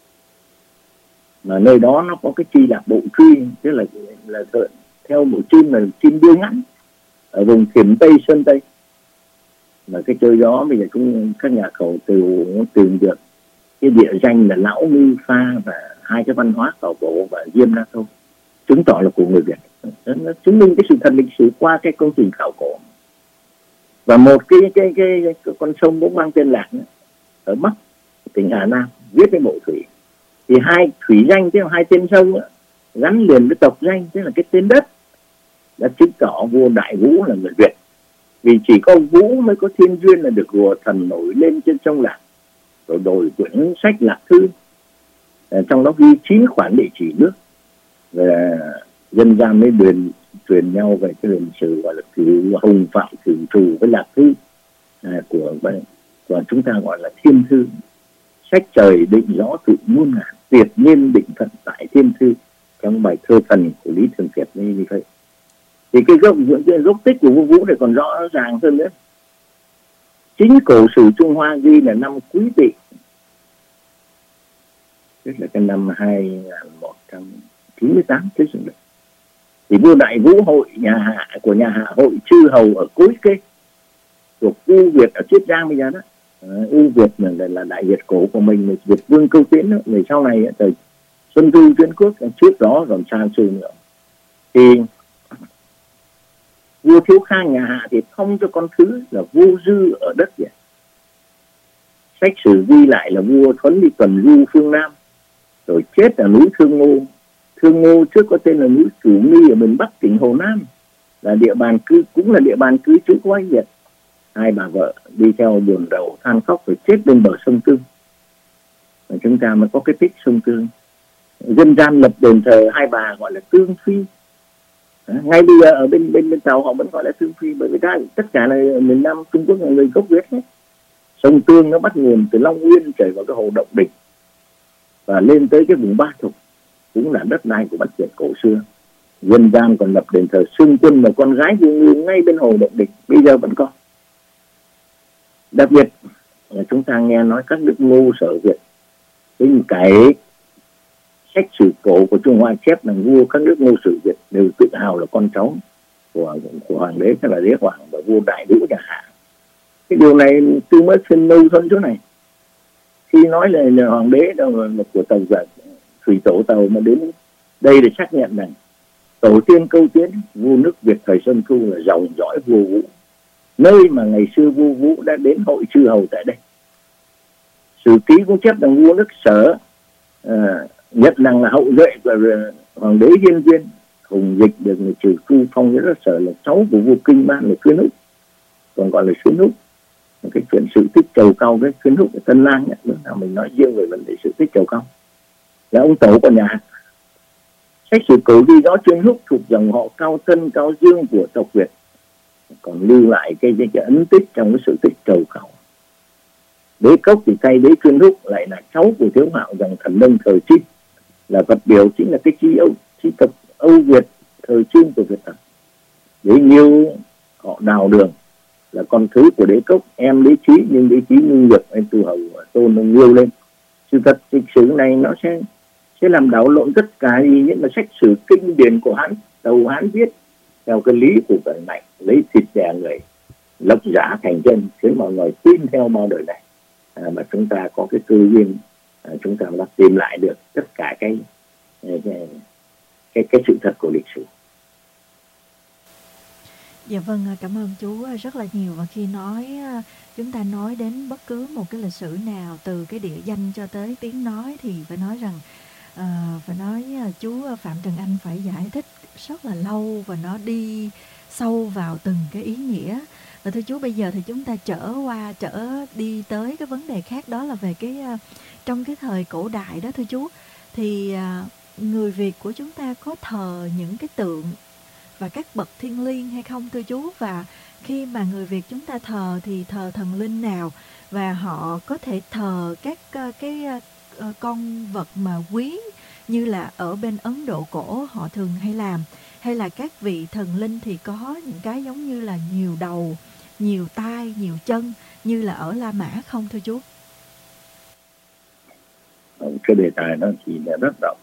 mà nơi đó nó có cái chi lạc bộ truy, tức là theo bộ chim là chim điêu ngắn ở vùng Thiểm Tây Sơn Tây. Mà cái chơi đó bây giờ các nhà khảo tìm được cái địa danh là Lão Ngư Pha và 2 cái văn hóa khảo cổ và Diêm La Thâu, chứng tỏ là của người Việt. Nó chứng minh cái sự thật lịch sử qua cái công trình khảo cổ. Và một cái con sông cũng mang tên Lạc nữa, ở Bắc tỉnh Hà Nam, viết cái bộ thủy. Thì 2 thủy danh, tức là 2 tên sông đó, gắn liền với tộc danh, tức là cái tên đất, đã chứng tỏ vua Đại Vũ là người Việt. Vì chỉ có Vũ mới có thiên duyên là được rùa thần nổi lên trên sông Lạc, rồi đổi quyển sách Lạc Thư, trong đó ghi 9 khoản địa chỉ nước. Và dân gian mới truyền nhau về cái lịch sử gọi là cửu hồng phạm cửu trù với Lạc Thư của chúng ta gọi là Thiên Thư. Sách trời định rõ tự muôn ngàn, tuyệt nhiên định phận tại Thiên Thư, trong bài thơ thần của Lý Thường Kiệt như vậy. Thì cái gốc tích của vua Vũ này còn rõ ràng hơn nữa. Chính cổ sử Trung Hoa ghi là năm Quý Tỵ, tức là cái năm 2198 trước dựng được. Thì vua Đại Vũ hội nhà Hạ hội chư hầu ở Cối Kê thuộc U Việt ở Chiết Giang bây giờ đó. U Việt là Đại Việt cổ của mình, Việt Vương Câu Tiễn đó. Người sau này thời Xuân Thu Chiến Quốc, trước đó còn xa xưa nữa. Thì vua Thiếu Khang nhà Hạ thì thông cho con thứ là vua Dư ở đất Việt. Sách sử ghi lại là vua Thuấn đi tuần du phương Nam, rồi chết ở núi Thương Ngô. Thương Ngô trước có tên là núi Cửu Nghi ở miền Bắc tỉnh Hồ Nam, là địa bàn cư, cũng là địa bàn cư trú của Anh Việt. 2 bà vợ đi theo buồn rầu than khóc rồi chết bên bờ sông Tương. Và chúng ta mới có cái tích sông Tương. Dân gian lập đền thờ 2 bà gọi là Tương Phi. Ngay bây giờ ở bên Tàu họ vẫn gọi là Tương Phi, bởi vì tất cả là miền Nam Trung Quốc là người gốc Việt hết. Sông Tương nó bắt nguồn từ Long Nguyên chảy vào cái hồ Động Địch và lên tới cái vùng Ba Thục, cũng là đất đai của Bắc Việt cổ xưa. Dân gian còn lập đền thờ Xương Quân và con gái vua Ngưu ngay bên hồ Động Địch, bây giờ vẫn còn. Đặc biệt là chúng ta nghe nói các nước Ngô Sở Việt, cái sách sử cổ của Trung Hoa chép là vua các nước Ngô Sở Việt đều tự hào là con cháu của hoàng đế, tức là đế hoàng và vua Đại Vũ chẳng hạn. Cái điều này tôi mới xin nâu hơn chỗ này. Khi nói là hoàng đế đâu là của tàu giặc thủy tổ tàu mà đến đây để xác nhận rằng tổ tiên câu tiến vua nước Việt thời Xuân Thu là dòng dõi vua Vũ, nơi mà ngày xưa vua Vũ đã đến hội chư hầu tại đây. Sử ký cũng chép rằng vua nước Sở nhận rằng là hậu duệ của hoàng đế Hiên Viên Hùng Dịch được người trừ cư phong với đất Sở là cháu của vua Kinh Ban là Khuyến Húc, còn gọi là Xuyến Húc. Cái chuyện sự tích Trầu Cau với Khuyến Húc ở Tân Lang ấy, lúc nào mình nói riêng về vấn đề sự tích Trầu Cau là ông tổ của nhà. Sách sử cổ ghi rõ Khuyến Húc thuộc dòng họ Cao Tân Cao Dương của tộc Việt, còn lưu lại cái ấn tích trong cái sự tích Trầu Cau. Đế Cốc thì thay đế Khuyến Húc lại là cháu của Thiếu Hạo dòng thần nông thời Chim, là vật biểu chính là cái chi tộc Âu Việt thời Chim của Việt Tần. Đế Nhiêu họ Đào Đường là con thứ của Đế Cốc, em Đế Chí, nhưng Đế Chí nhu nhược anh tu hầu tôn ông Nhiêu lên. Sự thật lịch sử này nó sẽ làm đảo lộn tất cả những mà sách sử kinh điển của Hán, đầu Hán viết theo cái lý của Cận Mạnh, lấy thịt đè người, lộc giả thành chân, khiến mọi người tin theo bao đời này. Mà chúng ta có cái cơ duyên, chúng ta đã tìm lại được tất cả cái sự thật của lịch sử. Dạ vâng, cảm ơn chú rất là nhiều. Và khi chúng ta nói đến bất cứ một cái lịch sử nào, từ cái địa danh cho tới tiếng nói, thì phải nói rằng chú Phạm Trần Anh phải giải thích rất là lâu và nó đi sâu vào từng cái ý nghĩa. Và thưa chú, bây giờ thì chúng ta trở đi tới cái vấn đề khác, đó là về cái trong cái thời cổ đại đó thưa chú, thì người Việt của chúng ta có thờ những cái tượng và các bậc thiêng liêng hay không thưa chú? Và khi mà người Việt chúng ta thờ thì thờ thần linh nào, và họ có thể thờ các con vật mà quý như là ở bên Ấn Độ cổ họ thường hay làm, hay là các vị thần linh thì có những cái giống như là nhiều đầu, nhiều tai, nhiều chân như là ở La Mã không thưa chú? Cái đề tài đó thì là rất rộng.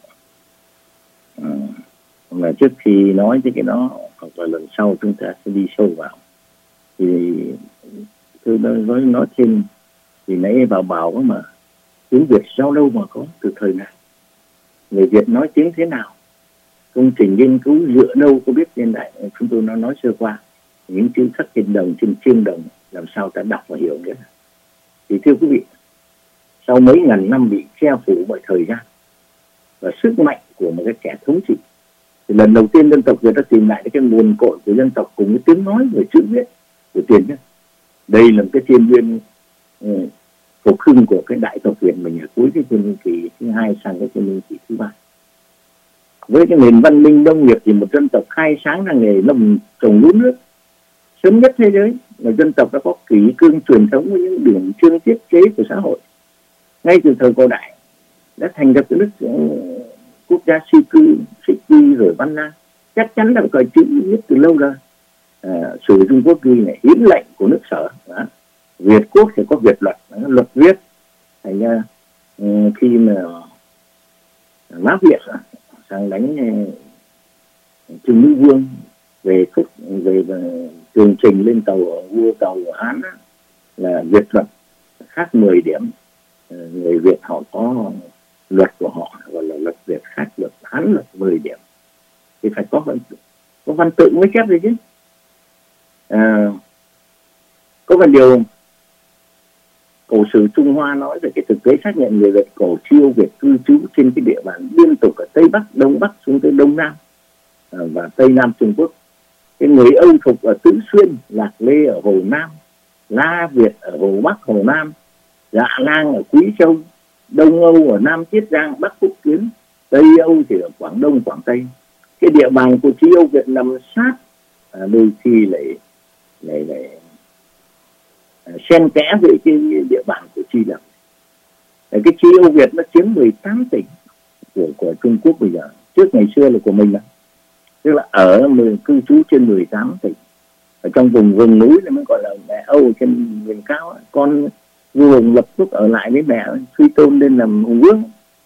Mà trước khi nói tới cái đó, hoặc là lần sau chúng ta sẽ đi sâu vào, thì tôi nói thêm thì nãy bảo mà tiếng Việt do đâu mà có, từ thời nào, người Việt nói tiếng thế nào, công trình nghiên cứu dựa đâu, có biết hiện đại. Chúng tôi nói sơ qua những chữ khắc trên đồng, trên chiêng đồng, làm sao ta đọc và hiểu nữa. Thì thưa quý vị, sau mấy ngàn năm bị che phủ bởi thời gian và sức mạnh của một cái kẻ thống trị, thì lần đầu tiên dân tộc Việt đã tìm lại cái nguồn cội của dân tộc cùng với tiếng nói và chữ viết của tiền nhân. Đây là một cái thiên nguyên phục hưng của cái đại tộc Việt mình ở cuối cái thiên niên kỷ thứ hai sang cái thiên niên kỷ thứ ba. Với cái nền văn minh nông nghiệp thì một dân tộc khai sáng ra nghề trồng lúa nước sớm nhất thế giới, mà dân tộc đã có kỷ cương truyền thống với những điểm chương tiết chế của xã hội ngay từ thời cổ đại, đã thành lập cái nước quốc gia Xích Quy rồi Văn Na. Chắc chắn là cờ chữ viết từ lâu rồi. Sử Trung Quốc ghi này hiến lệnh của nước Sở. Việt quốc thì có Việt luật viết. Thành ra khi mà Mác Việt sang đánh Trưng Nữ Vương về tường trình lên vua tàu của Hán là Việt luật khác 10 điểm. Người Việt họ có luật của họ gọi là luật Việt khác luật Hán luật 10 điểm, thì phải có văn tự mới chép được chứ. Có một điều cổ sử Trung Hoa nói về cái thực tế xác nhận người Việt cổ siêu Việt cư trú trên cái địa bàn liên tục ở Tây Bắc, Đông Bắc xuống tới Đông Nam và Tây Nam Trung Quốc. Cái người Âu Thục ở Tứ Xuyên, Lạc Lê ở Hồ Nam, La Việt ở Hồ Bắc, Hồ Nam, Dạ Lang ở Quý Châu, Đông Âu ở Nam Chiết Giang, Bắc Phúc Kiến, Tây Âu thì ở Quảng Đông, Quảng Tây. Cái địa bàn của Chi Âu Việt nằm sát, đôi khi lại xen kẽ với cái địa bàn của Chi Lăng. Cái Chi Âu Việt nó chiếm 18 tỉnh của Trung Quốc bây giờ, trước ngày xưa là của mình đó. Tức là cư trú trên 18 tỉnh. ở trong vùng rừng núi là mới gọi là mẹ Âu, trên miền cao ấy. Con vua Hùng lập tức ở lại với mẹ, suy tôn lên làm hùng vương.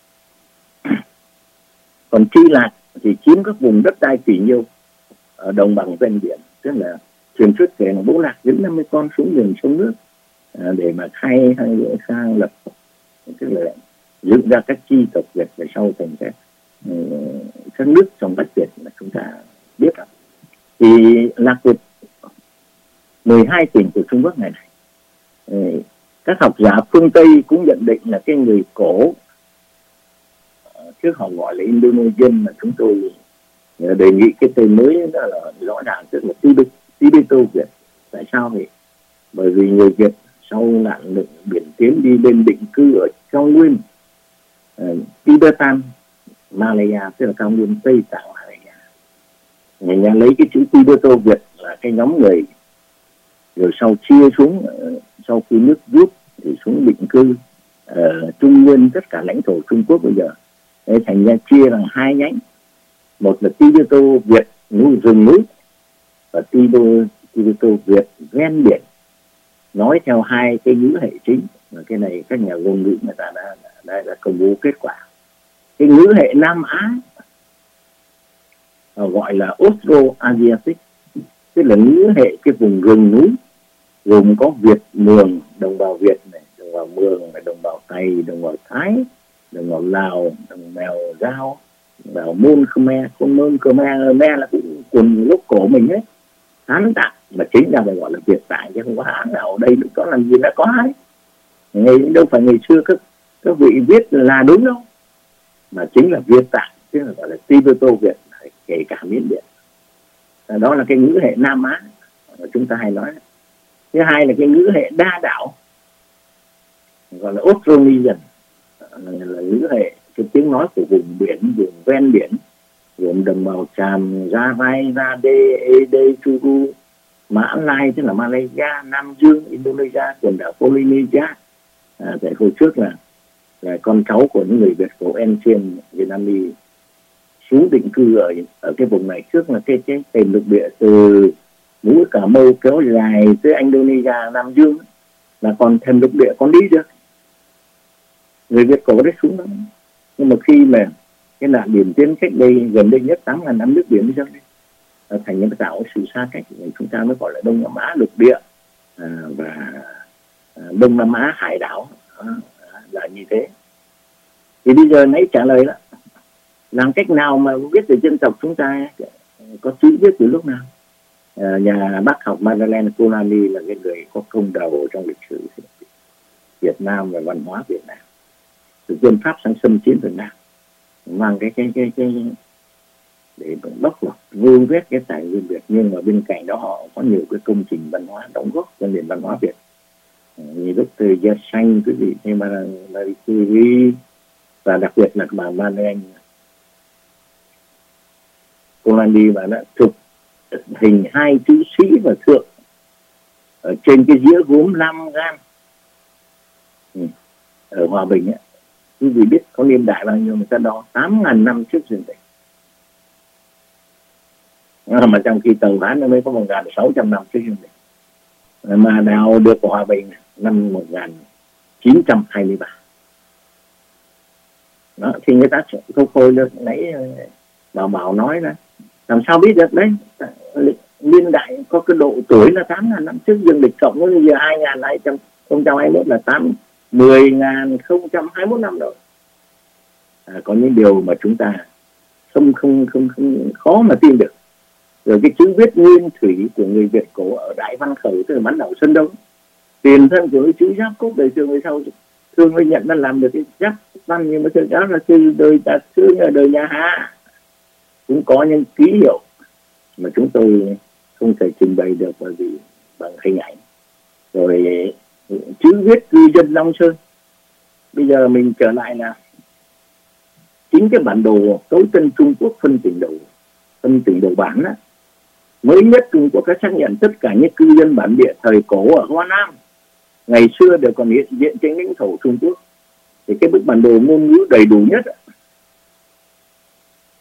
Còn Tri Lạc thì chiếm các vùng đất đai phỉ nhiêu ở đồng bằng ven biển, tức là truyền thuyết kể là bố Lạc dẫn 50 con xuống rừng sông nước để mà khai sang lập, tức là dựng ra các chi tộc Việt về sau thành các nước trong Bắc Việt mà chúng ta biết. Thì Lạc Việt 12 tỉnh của Trung Quốc ngày này, các học giả phương Tây cũng nhận định là cái người cổ, trước họ gọi là Indonesian, mà chúng tôi đề nghị cái tên mới đó là rõ ràng, tức là Tibeto Việt. Tại sao vậy? Bởi vì người Việt sau nạn lụt biển tiến đi lên định cư ở cao nguyên Tibetan Malaya, tức là cao nguyên Tây Tạng Malaya. Người nhà lấy cái chữ Tibeto Việt là cái nhóm người, rồi sau chia xuống, sau khi nước rút thì xuống định cư Trung Nguyên, tất cả lãnh thổ Trung Quốc bây giờ. Thế thành ra chia làm hai nhánh, một là Tibeto Việt núi rừng núi và Tibeto Việt ven biển, nói theo hai cái ngữ hệ chính. Và cái này các nhà ngôn ngữ người ta đã công bố kết quả. Cái ngữ hệ Nam Á gọi là Austroasiatic, tức là ngữ hệ cái vùng rừng núi, gồm có Việt Mường, đồng bào Việt này, đồng bào Mường này, đồng bào Tày, đồng bào Thái, đồng bào Lào, đồng bào Dao, đồng bào Môn Khmer, Khmer là cũng cùng lúc cổ mình ấy, Hán Tạng, mà chính là phải gọi là Việt Tạng chứ không có Hán nào ở đây có làm gì đã có ai. Đâu phải ngày xưa các vị viết là đúng đâu, mà chính là Việt Tạng, tức là gọi là Tibeto Việt, kể cả Miến Điện. Đó là cái ngữ hệ Nam Á mà chúng ta hay nói. Thứ hai là cái ngữ hệ đa đảo, gọi là Austronesian, là ngữ hệ cái tiếng nói của vùng biển, vùng ven biển, gồm đồng bào Chàm, Gia Rai, Gia Đê, Ê Đê, Chulu, Mã Lai, tức là Malaysia, Nam Dương, Indonesia, quần đảo Polynesia. Tại hồi trước là con cháu của những người Việt cổ Ancient Vietnamese xuống định cư ở cái vùng này. Trước là cái thềm lục địa từ núi Cà Mau kéo dài tới Indonesia, Nam Dương, là còn thềm lục địa còn đi được. Người Việt cổ đấy xuống đó. Nhưng mà khi mà cái nạn biển tiến cách đây gần đây nhất 8.000 năm, nước biển đi dâng lên, thành những tạo sự xa cách, chúng ta mới gọi là Đông Nam Á lục địa và Đông Nam Á hải đảo, là như thế. Thì bây giờ nãy trả lời đó, làm cách nào mà biết về dân tộc chúng ta, có chữ viết từ lúc nào? Nhà bác học Madeleine Polanyi là cái người có công đầu trong lịch sử Việt Nam và văn hóa Việt Nam, từ quân Pháp sang xâm chiếm Việt Nam, mang cái để bóc lột vơ vét cái tài nguyên Việt. Nhưng mà bên cạnh đó họ có nhiều cái công trình văn hóa đóng góp cho nền văn hóa Việt, như Dr. Gia Xanh, quý vị thêm Marie Curie, và đặc biệt là bà Madeleine Polanyi, và đã chụp hình hai chữ sĩ và thượng ở trên cái dĩa gốm lam gan ở Hòa Bình ấy. Quý vị biết có niên đại bao nhiêu? Người ta đo 8.000 năm trước dương tịch, mà trong khi tầng Hán nó mới có 1.600 năm trước dương tịch, mà đào được của Hòa Bình năm 1923. Đó, thì người ta không khôi được. Nãy Bảo nói là làm sao biết được đấy, niên đại có cái độ tuổi là 8.000 năm trước dương lịch, cộng với bây giờ 2021 là 10.021 năm rồi. Có những điều mà chúng ta không khó mà tin được. Rồi cái chữ viết nguyên thủy của người Việt cổ ở Đại Văn Khẩu, tức là bán đảo Sơn Đông, tiền thân của cái chữ giáp cốt đời xưa về sau Thương mới nhận nó làm được cái giáp văn, nhưng mà thực ra là từ đời ta xưa ở đời nhà Hạ cũng có những ký hiệu mà chúng tôi không thể trình bày được bởi vì bằng hình ảnh. Rồi chữ viết cư dân Long Sơn. Bây giờ mình trở lại là chính cái bản đồ cấu tân Trung Quốc phân tỉnh đầu bản á, mới nhất Trung Quốc đã xác nhận tất cả những cư dân bản địa thời cổ ở Hoa Nam ngày xưa đều còn hiện diện trên lãnh thổ Trung Quốc. Thì cái bức bản đồ ngôn ngữ đầy đủ nhất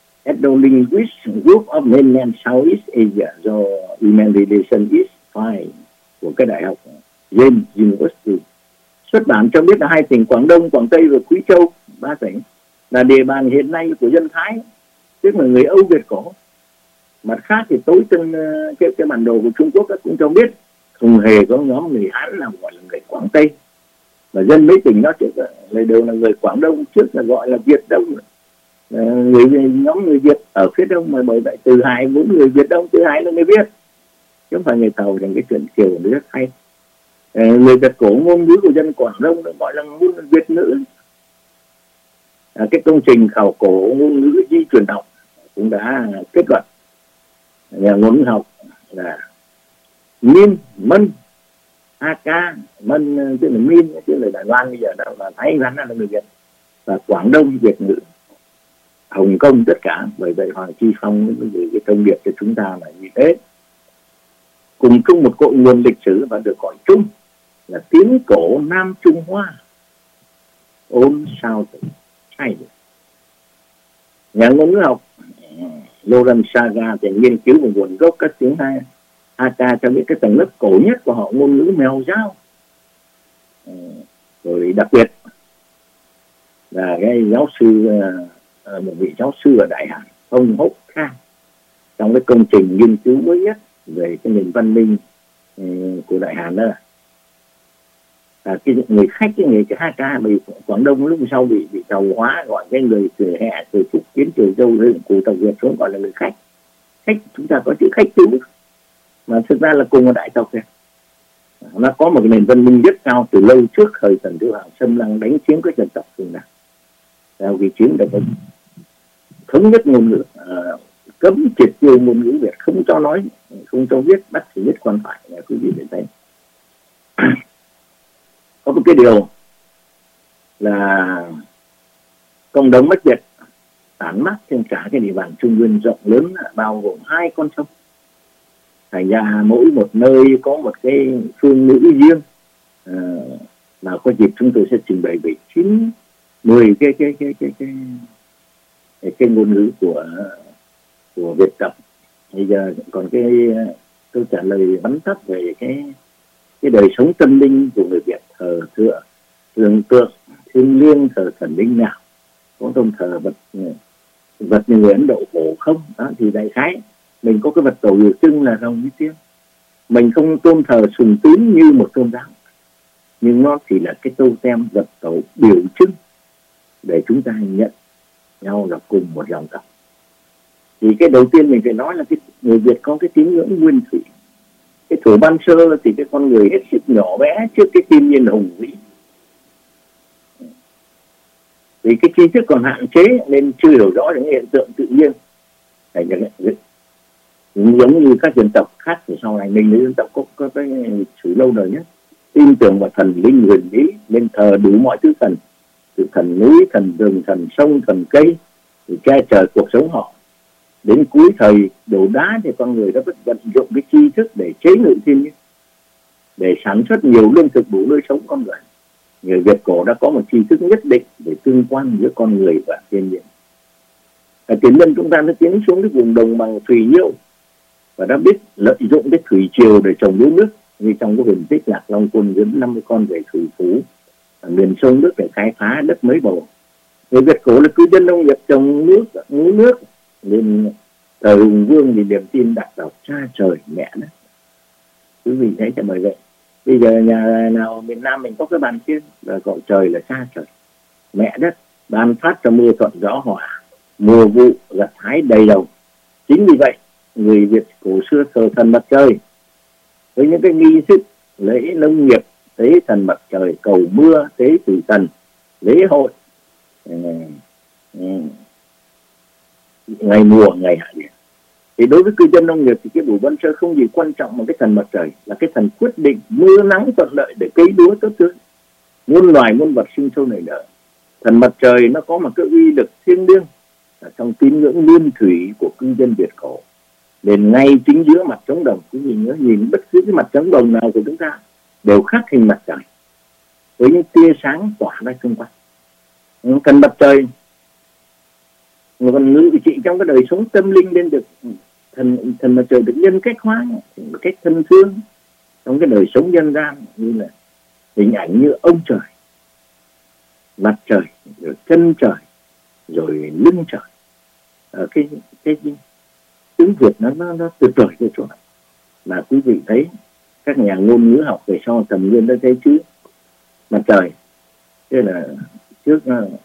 Ethno-Linguist Group of Mainland Southeast Asia do Human Relations is Fine của cái đại học Yale University xuất bản cho biết là 2 tỉnh Quảng Đông, Quảng Tây và Quý Châu, 3 tỉnh là địa bàn hiện nay của dân Thái, tức là người Âu Việt cổ. Mặt khác thì tối trên cái bản đồ của Trung Quốc cũng cho biết không hề có nhóm người Hán nào gọi là người Quảng Tây, mà dân mấy tỉnh đó trước là đều là người Quảng Đông, trước là gọi là Việt Đông, nhóm người Việt ở phía Đông, mà bởi vậy từ Hải vốn người Việt Đông, từ Hải là người Việt, chứ không phải người Tàu. Thành cái chuyện kiều nó rất hay. Người Việt cổ ngôn ngữ của dân Quảng Đông được gọi là ngôn Việt ngữ. Cái công trình khảo cổ ngôn ngữ di truyền học cũng đã kết luận nhà ngôn ngữ học là Min, Mân, Hakka, Mân tức là Min, tức là Đài Loan bây giờ đó là Thái Lan là người Việt, và Quảng Đông Việt ngữ, Hồng Kông tất cả. Bởi vậy Hoàng Chi Phong cái thông điệp cho chúng ta là như thế, cùng chung một cội nguồn lịch sử và được gọi chung là tiếng cổ Nam Trung Hoa, ôn sao tử hay. Nhà ngôn ngữ học Loren Saga thì nghiên cứu về nguồn gốc các tiếng Hakka cho biết cái tầng lớp cổ nhất của họ ngôn ngữ Mèo Dao. Rồi đặc biệt là cái giáo sư, một vị giáo sư ở Đại Hàn, ông Hốc Kha, trong cái công trình nghiên cứu mới nhất về cái nền văn minh của Đại Hàn đó, cái người khách, cái người Hakka bị Quảng Đông lúc sau bị tàu hóa, gọi cái người từ Hẹ, từ Phúc Kiến, từ Châu Rừng của tàu Việt xuống gọi là người khách. Khách chúng ta có chữ khách chữ, mà thực ra là cùng một đại tộc này. Nó có một cái nền văn minh rất cao từ lâu trước thời Tần Thủy Hoàng xâm lăng đánh chiếm các dân tộc phương Nam. Sau khi chiếm được thống nhất ngôn ngữ, cấm triệt tiêu ngôn ngữ Việt, không cho nói, không cho viết, bắt chỉ viết quan phải. Quý vị để thấy có một cái điều là cộng đồng Mách Việt tản mát trên cả cái địa bàn Trung Nguyên rộng lớn, bao gồm 2 con sông. Thành ra mỗi một nơi có một cái phương ngữ riêng, mà có dịp chúng tôi sẽ trình bày về 9-10 cái ngôn ngữ của Việt Cộng. Bây giờ còn tôi trả lời vắn tắt về cái đời sống tâm linh của người Việt, thờ tượng thiêng liêng, thờ thần linh nào, có tôn thờ vật như người Ấn Độ cổ không đó, thì đại khái mình có cái vật tổ biểu trưng là rồng với tiên. Mình không tôn thờ sùng tín như một tôn giáo, nhưng nó chỉ là cái totem vật tổ biểu trưng để chúng ta nhận nhau là cùng một dòng tộc. Thì cái đầu tiên mình phải nói là cái người Việt có cái tín ngưỡng nguyên thủy. Cái thuở ban sơ thì cái con người hết sức nhỏ bé trước cái thiên nhiên hùng vĩ. Vì cái tri thức còn hạn chế nên chưa hiểu rõ những hiện tượng tự nhiên. Giống như các dân tộc khác thì sau này mình là dân tộc có cái lịch sử lâu đời nhất, tin tưởng vào thần linh huyền bí nên thờ đủ mọi thứ thần, từ thần núi, thần rừng, thần sông, thần cây để che chở cuộc sống họ. Đến cuối thời đổ đá thì con người đã biết vận dụng cái tri thức để chế ngự thiên nhiên, để sản xuất nhiều lương thực đủ nuôi sống con người. Người Việt cổ đã có một tri thức nhất định để tương quan giữa con người và thiên nhiên. Tiền nhân chúng ta đã tiến xuống cái vùng đồng bằng thủy nhiêu và đã biết lợi dụng cái thủy triều để trồng lúa nước, như trong cái huyền tích Lạc Long Quân dẫn 50 con về thủy phú ở miền sông nước để khai phá đất mới bầu. Người Việt cổ là cư dân nông nghiệp trồng nước nên thời Hùng Vương thì niềm tin đặt vào cha trời mẹ đất. Quý vị thấy cho bởi vậy bây giờ nhà nào miền Nam mình có cái bàn chiên là gọi trời là cha trời mẹ đất, ban phát cho mưa thuận gió hòa, mùa vụ gặt hái đầy đầu. Chính vì vậy người Việt cổ xưa thờ thần mặt trời với những cái nghi thức lễ nông nghiệp, tế thần mặt trời, cầu mưa, tế tử thần, lễ hội ngày mùa, ngày hạ nhiệt. Thì đối với cư dân nông nghiệp thì cái Bùi Văn Sơ không gì quan trọng bằng cái thần mặt trời, là cái thần quyết định mưa nắng thuận lợi để cây lúa tốt tươi, muôn loài muôn vật sinh sôi nảy nở. Thần mặt trời nó có một cái uy lực thiêng liêng ở trong tín ngưỡng nguyên thủy của cư dân Việt cổ. Nên ngay chính giữa mặt trống đồng, quý vị nhớ nhìn bất cứ cái mặt trống đồng nào của chúng ta đều khắc hình mặt trời với những tia sáng tỏa ra xung quanh. Thần mặt trời còn ngự trị trong cái đời sống tâm linh nên được thần mặt trời được nhân cách hóa một cách thân thương trong cái đời sống nhân gian, như là hình ảnh như ông trời, mặt trời, rồi chân trời, rồi lưng trời. Ở cái tiếng Việt nó tuyệt vời cái chỗ này. Mà quý vị thấy các nhà ngôn ngữ học về sau Tầm Nguyên đã thấy chữ mặt trời, thế là trước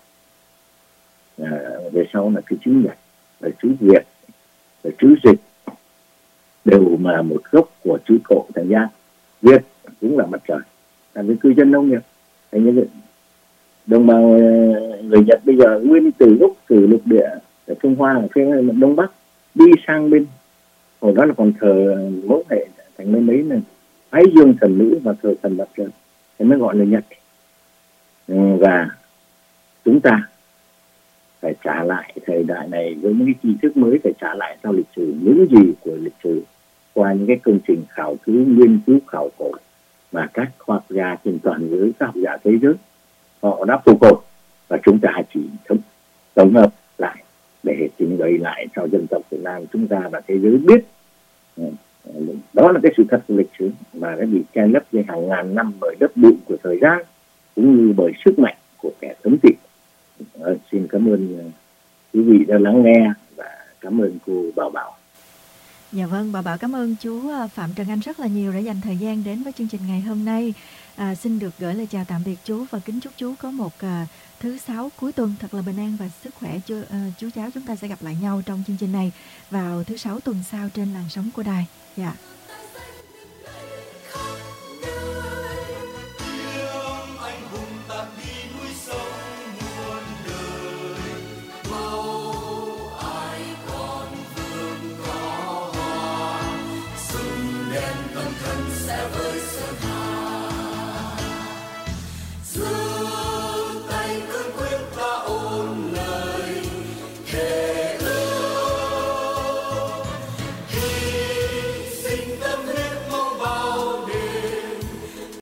về sau là cái chữ Nhật, là chữ Việt, là chữ Dịch, đều mà một gốc của chữ cổ. Thành ra Việt cũng là mặt trời. Là với cư dân nông nghiệp, thành như vậy đồng bào người Nhật bây giờ nguyên từ gốc từ lục địa ở Trung Hoa, ở phía Đông Bắc đi sang bên hồi đó là còn thờ mẫu hệ, thành mấy mấy này Thái Dương thần nữ và thờ thần mặt trời, thế mới gọi là Nhật. Và chúng ta phải trả lại thời đại này với những cái tri thức mới, phải trả lại sau lịch sử những gì của lịch sử qua những cái công trình khảo cứu, nghiên cứu khảo cổ mà các khoa học gia trên toàn giới, các học giả thế giới họ đã phụ cột, và chúng ta chỉ tổng hợp lại để trình bày lại cho dân tộc Việt Nam chúng ta và thế giới biết. Đó là cái sự thật của lịch sử mà đã bị che lấp với hàng ngàn năm bởi đất bụi của thời gian cũng như bởi sức mạnh của kẻ thống trị. Xin cảm ơn quý vị đã lắng nghe và cảm ơn cô Bảo Bảo. Dạ vâng, Bảo Bảo cảm ơn chú Phạm Trần Anh rất là nhiều đã dành thời gian đến với chương trình ngày hôm nay. Xin được gửi lời chào tạm biệt chú và kính chúc chú có một thứ Sáu cuối tuần thật là bình an và sức khỏe. Chú cháu chúng ta sẽ gặp lại nhau trong chương trình này vào thứ Sáu tuần sau trên làn sóng của đài. Dạ.